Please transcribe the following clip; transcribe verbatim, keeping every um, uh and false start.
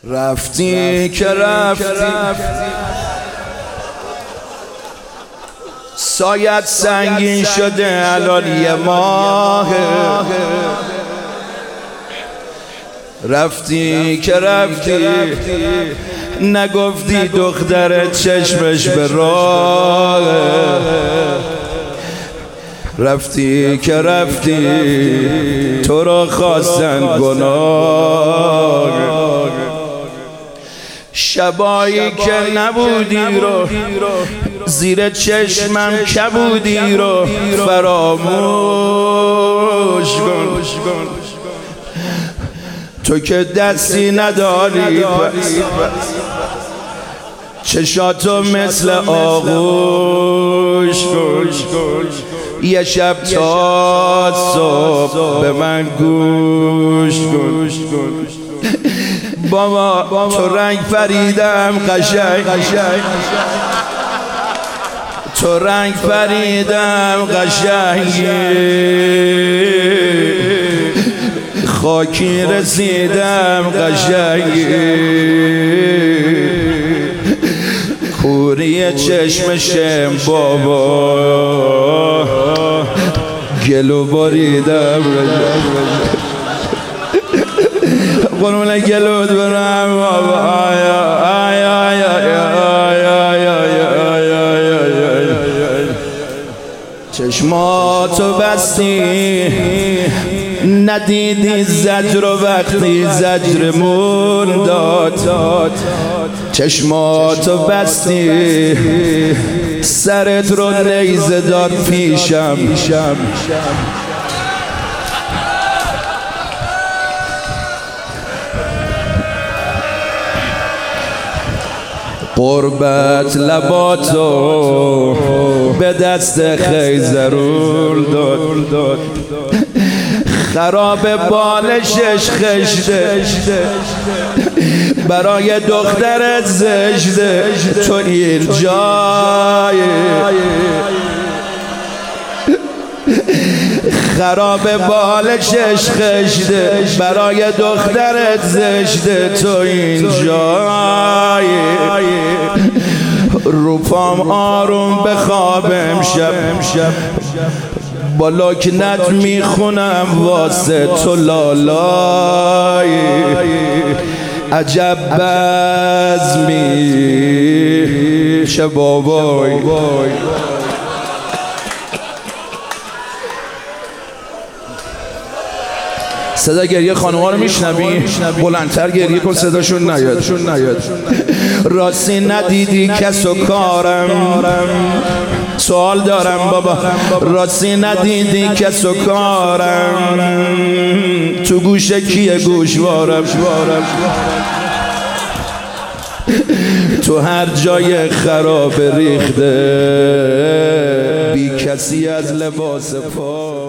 رفتی که رفتی سایت سنگین شده الان یه ماه. رفتی که رفتی نگفتی دخترت چشمش به راه. رفتی که رفتی تو را خواستن گناه. شبایی که نبودی رو زیر چشمم کبودی رو فراموش کن. تو که دستی نداری چشاتو مثل آغوش کن. یه شب تا صبح به من گوش کن. بابا تو رنگ پریدم قشنگ، تو رنگ پریدم قشنگ، خاکی رسیدم قشنگ. کوری چشمشم بابا گلو بریدم. قرون گلوت برم بابا. آیا آیا آیا آیا آیا چشماتو بستی ندیدی زجر و وقتی زجرمون داد. چشماتو بستی سرت رو نیزه داد پیشم. قربت لباتو به دست خیزرون داد. خراب بالشش خشته برای دخترت زشته. تو این جای خراب بالشش خشته برای دخترت زشته. تو این جای رو پام آروم بخوابم شب با لکنت میخونم واسه تو لالای. عجب بزمی شه بابای. صدا گریه خانوها رو میشنوی؟ بلندتر گریه کن صداشون نیاد. راستی ندیدی کس و کارم؟ سوال دارم بابا. راستی ندیدی کس و کارم؟ تو گوشه کیه گوشوارم؟ تو هر جای خراب ریخته بی کسی از لباس پا.